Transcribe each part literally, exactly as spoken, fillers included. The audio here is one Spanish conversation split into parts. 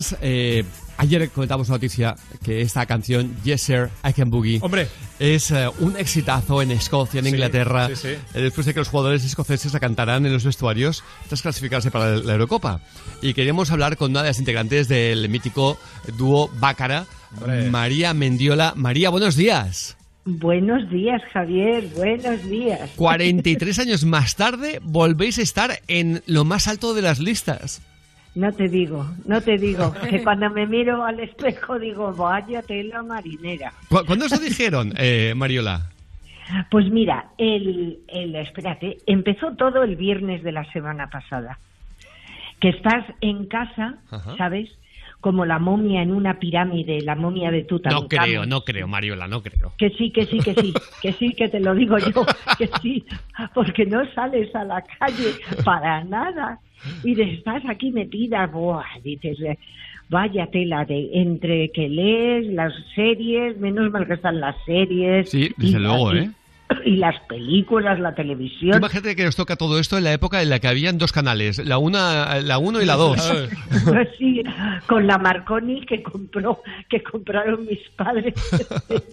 Eh, ayer comentamos una noticia que esta canción Yes Sir, I Can Boogie Hombre. es uh, un exitazo en Escocia, en Sí, Inglaterra, sí, sí. Eh, después de que los jugadores escoceses la cantarán en los vestuarios tras clasificarse para la Eurocopa. Y queríamos hablar con una de las integrantes del mítico dúo Bácara, Hombre. María Mendiola. María, buenos días. Buenos días, Javier, buenos días. cuarenta y tres años más tarde volvéis a estar en lo más alto de las listas. No te digo, no te digo, que cuando me miro al espejo digo, vaya tela marinera. ¿Cu- ¿Cuándo os lo dijeron, eh, Mariola? Pues mira, el, el, espérate, empezó todo el viernes de la semana pasada. Que estás en casa, Ajá. ¿sabes? Como la momia en una pirámide, la momia de Tutankamón. No creo, no creo, Mariola, no creo. Que sí, que sí, que sí, que sí, que te lo digo yo, que sí, porque no sales a la calle para nada y de- estás aquí metida, buah, dices, eh, vaya tela de entre que lees las series, menos mal que están las series. Sí, desde y luego, las- ¿eh? Y las películas, la Tú televisión. imagínate que nos toca todo esto en la época en la que habían dos canales, la una, la uno y la dos. Sí, con la Marconi que compró, que compraron mis padres de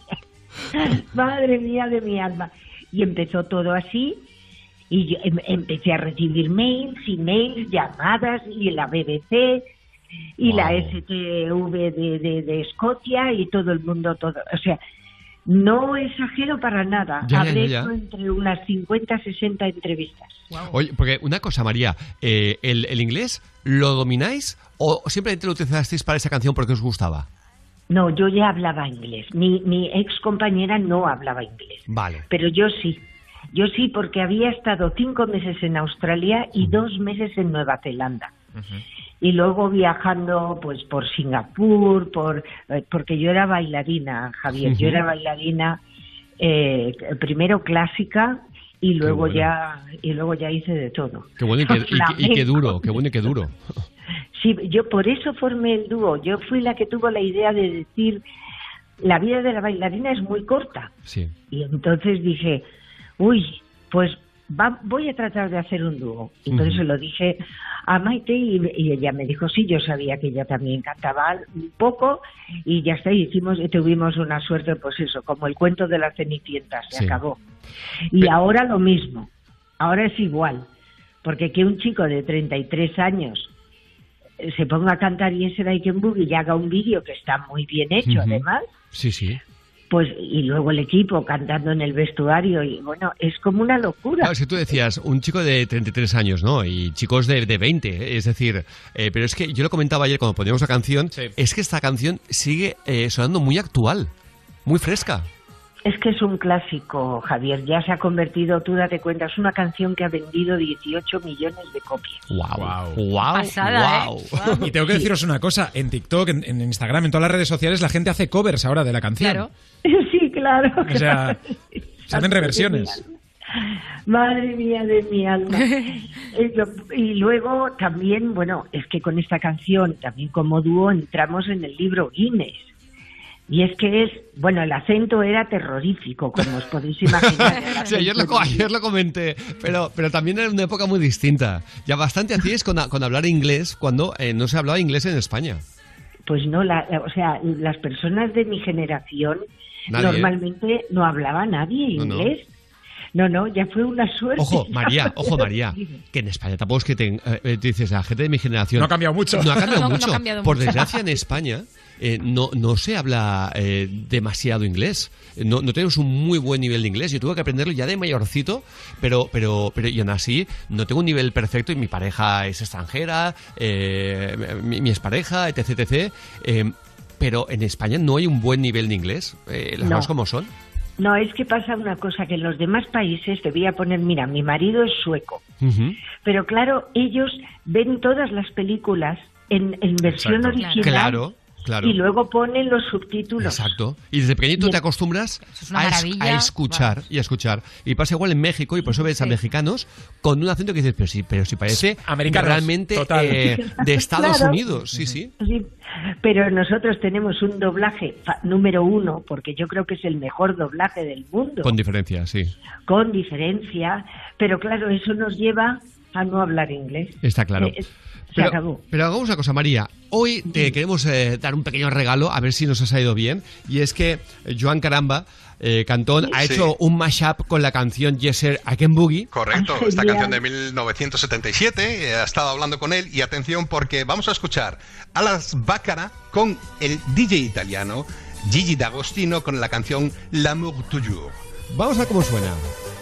niña. Madre mía de mi alma. Y empezó todo así, y yo em- empecé a recibir mails y mails, llamadas, y la B B C, y Wow. la S T V de, de, de Escocia, y todo el mundo, todo. O sea, no exagero para nada. Ya, ya, Habré ya, ya. hecho entre unas cincuenta, sesenta entrevistas. Oye, porque una cosa, María, eh, ¿el, el inglés lo domináis o simplemente lo utilizasteis para esa canción porque os gustaba? No, yo ya hablaba inglés. Mi, mi ex compañera no hablaba inglés. Vale. Pero yo sí. Yo sí, porque había estado cinco meses en Australia y dos meses en Nueva Zelanda. Y luego viajando pues por Singapur, por eh, porque yo era bailarina, Javier. Yo Ujú. era bailarina eh, primero clásica y luego bueno. ya y luego ya hice de todo. Qué bueno y qué, y qué- y qué duro, qué bueno y qué duro. Sí, yo por eso formé el dúo. Yo fui la que tuvo la idea de decir, la vida de la bailarina es muy corta. Sí. Y entonces dije, uy, pues va- voy a tratar de hacer un dúo. Y entonces Ujú. se lo dije a Maite y, y ella me dijo, sí, yo sabía que ella también cantaba un poco y ya está, y hicimos, y tuvimos una suerte, pues eso, como el cuento de la Cenicienta, se Sí. acabó. Y Pe- ahora lo mismo, ahora es igual, porque que un chico de treinta y tres años eh, se ponga a cantar y ese I Can Boogie y haga un vídeo que está muy bien hecho, Ujú. además, Sí, sí. pues y luego el equipo cantando en el vestuario y bueno, es como una locura. Claro, es que tú decías, un chico de treinta y tres años, ¿no? Y chicos de, de veinte, ¿eh? Es decir, eh, pero es que yo lo comentaba ayer cuando poníamos la canción, Sí. es que esta canción sigue eh, sonando muy actual, muy fresca. Es que es un clásico, Javier, ya se ha convertido, tú date cuenta, es una canción que ha vendido dieciocho millones de copias. Wow, Guau. wow, Pasada, wow. ¿eh? Guau. Y tengo que deciros una cosa, en TikTok, en, en Instagram, en todas las redes sociales, la gente hace covers ahora de la canción. Claro. Sí, claro. O sea, se hacen reversiones. Madre mía de mi alma. Eh, lo- Y luego también, bueno, es que con esta canción, también como dúo, entramos en el libro Guinness. Y es que es, bueno, el acento era terrorífico, como os podéis imaginar. El Sí, ayer lo, acento- ayer lo comenté, pero, pero también era una época muy distinta. Ya bastante hacíais con, con hablar inglés cuando eh, no se hablaba inglés en España. Pues no, la, o sea, las personas de mi generación Nadie, ¿eh? normalmente no hablaba nadie No, no. inglés. No, no, ya fue una suerte. Ojo, María, ojo, María, que en España tampoco es que te, eh, dices, la gente de mi generación... No ha cambiado mucho. No ha cambiado No, no ha mucho. cambiado Por mucho. desgracia, en España eh, no, no se habla eh, demasiado inglés. No, no tenemos un muy buen nivel de inglés. Yo tuve que aprenderlo ya de mayorcito, pero, pero, pero y aún así no tengo un nivel perfecto y mi pareja es extranjera, eh, mi, mi expareja, etc, etcétera. Eh, pero en España no hay un buen nivel de inglés. Eh, las No. cosas como son. No, es que pasa una cosa, que en los demás países, te voy a poner, mira, mi marido es sueco, Ujú. pero claro, ellos ven todas las películas en, en versión Exacto. original Claro, claro. y luego ponen los subtítulos. Exacto. Y desde pequeñito te acostumbras Eso es una a, es- maravilla. a escuchar Vamos. y a escuchar. Y pasa igual en México y por eso ves a Sí. mexicanos con un acento que dices, pero si, pero si parece Americanos, realmente total. eh, de Estados Claro. Unidos. Sí, sí. Sí, pero nosotros tenemos un doblaje fa- número uno, porque yo creo que es el mejor doblaje del mundo, Con diferencia, sí. con diferencia, pero claro, eso nos lleva a no hablar inglés. Está claro. Eh, se pero, acabó. pero hagamos una cosa, María. Hoy te queremos eh, dar un pequeño regalo, a ver si nos ha salido bien. Y es que Joan Caramba, eh, Cantón, ha Sí. hecho un mashup con la canción Yes Sir, I Can Boogie. Correcto, Ah, esta genial. canción de mil novecientos setenta y siete, eh, ha estado hablando con él y atención porque vamos a escuchar a las Baccara con el D J italiano Gigi D'Agostino con la canción L'amour toujours. Vamos a ver cómo suena.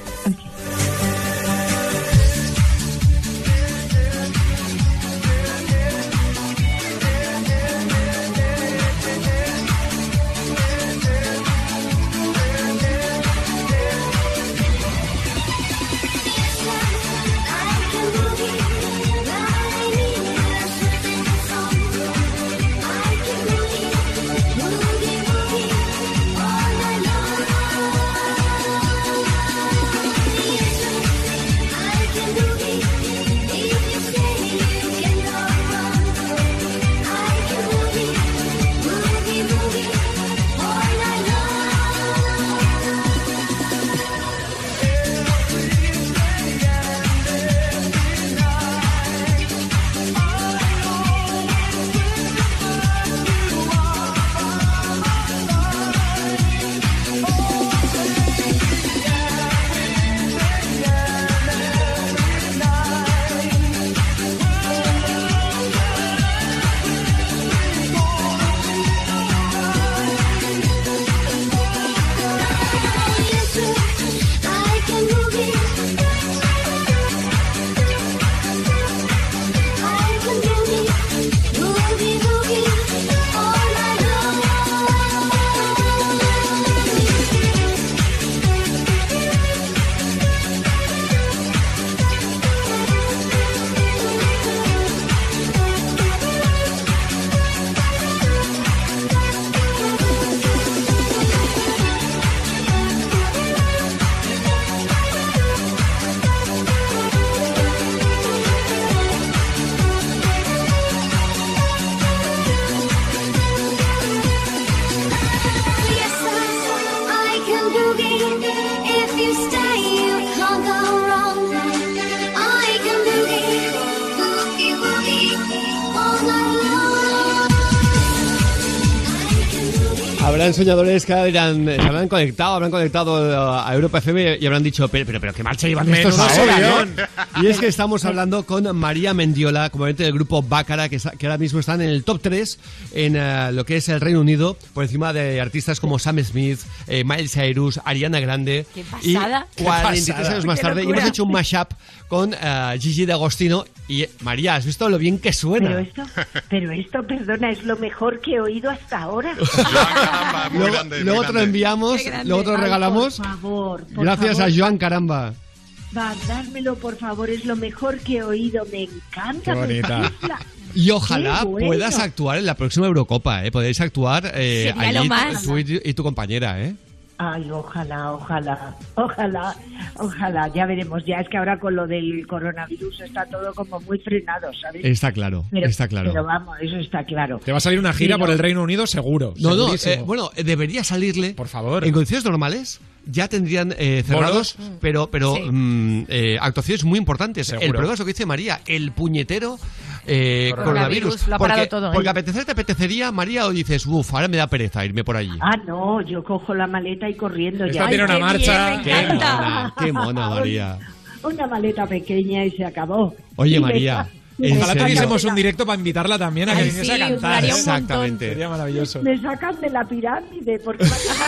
Habrán soñadores que dirán, se habrán conectado, habrán conectado a Europa F M y habrán dicho, pero, pero, pero qué marcha llevan estos Menudo ahora, subidón. ¿no? Y es que estamos hablando con María Mendiola, componente del grupo Baccara, que, que ahora mismo están en el top tres en uh, lo que es el Reino Unido, por encima de artistas como Sam Smith, eh, Miley Cyrus, Ariana Grande. ¡Qué pasada! Y cuarenta y tres pasada. años más ¡Qué tarde, y locura! hemos hecho un mashup con uh, Gigi D'Agostino. Y María, ¿has visto lo bien que suena? Pero esto, pero esto, perdona, es lo mejor que he oído hasta ahora. Joan Caramba, muy Luego, grande, muy luego te lo grande. Qué enviamos, grande. luego te lo Ay, regalamos. por favor, por Gracias favor. a Joan Caramba. Va, dármelo, por favor, es lo mejor que he oído. Me encanta. Qué me bonita. chifla. Y ojalá Qué bueno. puedas actuar en la próxima Eurocopa, ¿eh? Podéis actuar eh, Sería lo allí más. tú y, y tu compañera, ¿eh? Ay, ojalá, ojalá, ojalá, ojalá. Ya veremos. Ya es que ahora con lo del coronavirus está todo como muy frenado, ¿sabes? Está claro, Pero- está claro. Pero vamos, eso está claro. Te va a salir una gira Sí, por no. el Reino Unido seguro. No, no, segurísimo. eh, bueno, eh, debería salirle. Por favor. En condiciones normales ya tendrían eh, cerrados, ¿Bolos? pero, pero Sí. mm, eh, actuaciones muy importantes. Seguro. El problema es lo que dice María, el puñetero eh, Coronavirus. coronavirus. Lo ha parado porque, todo, ¿eh? porque apetecer te apetecería, María, o dices, uff, ahora me da pereza irme por allí. Ah, no, yo cojo la maleta y corriendo Esta ya. tiene una qué marcha. bien, me Qué encanta. mona, qué mona, María. Una maleta pequeña y se acabó. Oye, Y me María, sa- ¿en Ojalá serio? tuviésemos un directo para invitarla también a que Ay, viniese sí, a cantar. duraría ¿eh? un montón. Exactamente. Sería maravilloso. Me sacan de la pirámide porque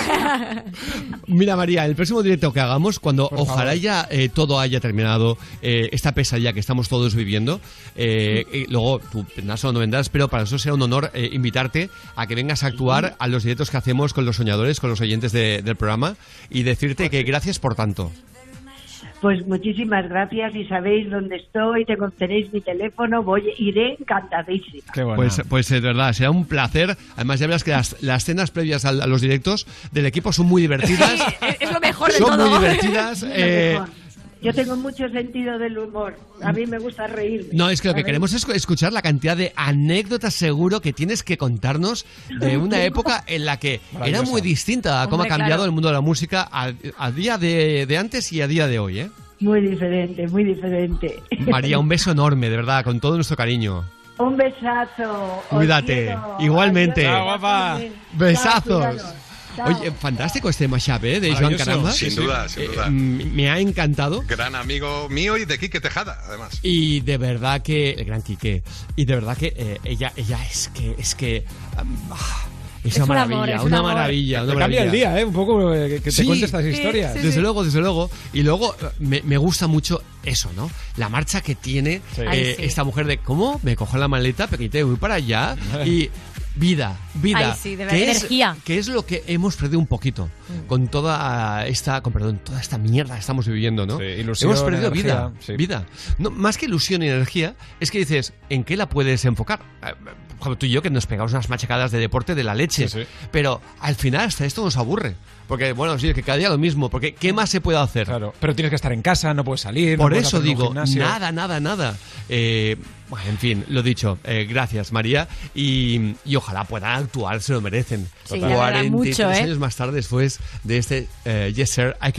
Mira, María, el próximo directo que hagamos, cuando Por ojalá favor. ya eh, todo haya terminado, eh, esta pesadilla que estamos todos viviendo, eh, y luego tú vendrás o no vendrás, pero para nosotros será un honor eh, invitarte a que vengas a actuar a los directos que hacemos con los soñadores, con los oyentes de- del programa, y decirte que gracias por tanto. Pues muchísimas gracias y sabéis dónde estoy, tengo, tenéis mi teléfono, voy, iré encantadísima. Qué bueno. Pues, pues de verdad, será un placer. Además, ya verás que las, las cenas previas al- a, los directos del equipo son muy divertidas. Es, es lo mejor de son todo. muy divertidas. Lo eh, mejor. Yo tengo mucho sentido del humor, a mí me gusta reírme. No, es que lo que ¿sabéis? queremos es escuchar la cantidad de anécdotas seguro que tienes que contarnos de una época en la que era Maravillosa. muy distinta a cómo ha Hombre, cambiado claro. el mundo de la música a, a día de, de antes y a día de hoy, ¿eh? muy diferente, muy diferente. María, un beso enorme, de verdad, con todo nuestro cariño. Un besazo. os Cuídate. quiero. Igualmente. Adiós, Chao, guapa. Chao, Besazos. cuidados. Chao. Oye, fantástico este mashup, ¿eh? De Joan Maravilloso. Caramba. Sin duda, sin Eh, duda. mm, me ha encantado. Gran amigo mío y de Quique Tejada, además. Y de verdad que el gran Quique, y de verdad que eh, ella ella es que es que um, ah, es, Es una un amor, maravilla, es un una amor. maravilla, una Te cambia el maravilla. día, ¿eh? Un poco eh, que te Sí. cuente estas Sí, historias. sí, Desde luego, desde luego. Y luego eh, me, me gusta mucho eso, ¿no? La marcha que tiene Sí. eh, Ay, sí. esta mujer de cómo me cojo la maleta, pequeñita, voy para allá y vida, vida. Ay, sí, de que verdad, es, energía. que es lo que hemos perdido un poquito con toda esta, con perdón, toda esta mierda que estamos viviendo, ¿no? Sí, ilusión, hemos perdido energía, vida, sí. vida. No, más que ilusión y energía, es que dices, ¿en qué la puedes enfocar? Eh, Por ejemplo, tú y yo que nos pegamos unas machacadas de deporte de la leche, Sí, sí. pero al final hasta esto nos aburre. Porque, bueno, sí, que cada día lo mismo, porque ¿qué más se puede hacer? Claro, pero tienes que estar en casa, no puedes salir. no Por puedes eso hacer un digo, gimnasio. nada, nada, nada. Eh, bueno, en fin, lo dicho. Eh, gracias, María. Y, y ojalá puedan actuar, se lo merecen. Sí, la verdad, cuarenta y tres mucho, ¿eh? años más tarde, después de este eh, Yes Sir, I Can